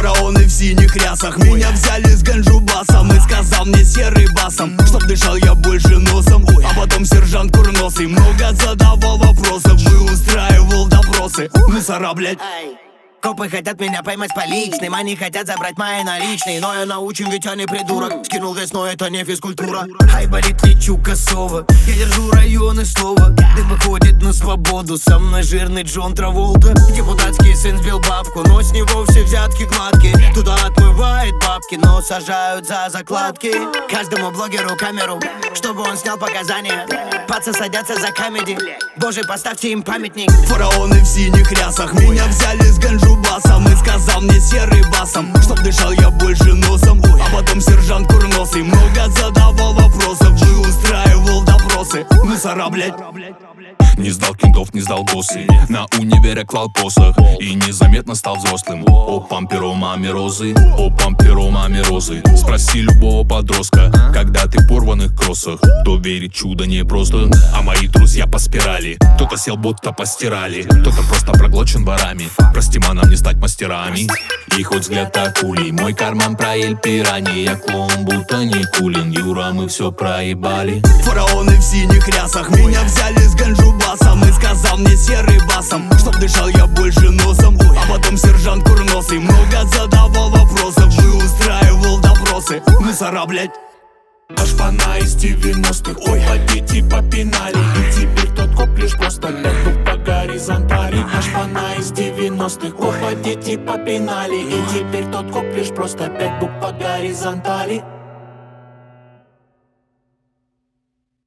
Фараоны в синих рясах меня взяли с ганджубасом и сказал мне серый басом, чтоб дышал я больше носом. А потом сержант курносый много задавал вопросов и устраивал допросы. Мусора, блять. Копы хотят меня поймать по личным, они хотят забрать мои наличные. Но я научим, ведь я не придурок. Скинул вес, но это не физкультура. Ай, болит, лечу косово. Я держу районы слова. Дым выходит на свободу. Со мной жирный Джон Траволта. Депутатский сын сбил бабку, но с него все взятки гладкие. Туда отмывает бабки, но сажают за закладки. Каждому блогеру камеру, чтобы он снял показания. Пацы садятся за комеди. Боже, поставьте им памятник. Фараоны в синих рясах меня взяли с ганджубасом и сказал мне серый басом, чтоб дышал я больше носом. А потом сержант курносый много задавал вопросов и устраивал допросы. Мусора, блять. Не сдал кентов, не сдал боссы. На универе клал посох и незаметно стал взрослым. О памперо маме розы, о памперо маме розы. Спроси любого подростка, когда ты в порванных кроссах, то верит чудо непросто. А мои друзья по спирали. Кто-то сел, будто постирали, кто-то просто проглочен ворами. Прости, нам не стать мастерами. И хоть взгляд акулей, мой карман про Эль Пирани. Я клоун, будто не Кулин. Юра, мы все проебали. Фараоны в синих рясах меня взяли с ганджубасом и сказал мне серый басом, чтоб дышал я больше носом. А потом сержант курносый много задавал вопросов и устраивал допросы. Мусора, блять. Шпана из 90-х, ой, дети попинали. И теперь тот коп лишь просто пятку по горизонтали. Шпана из 90-х, ой, дети попинали. И теперь тот коп лишь просто 5 букв по горизонтали.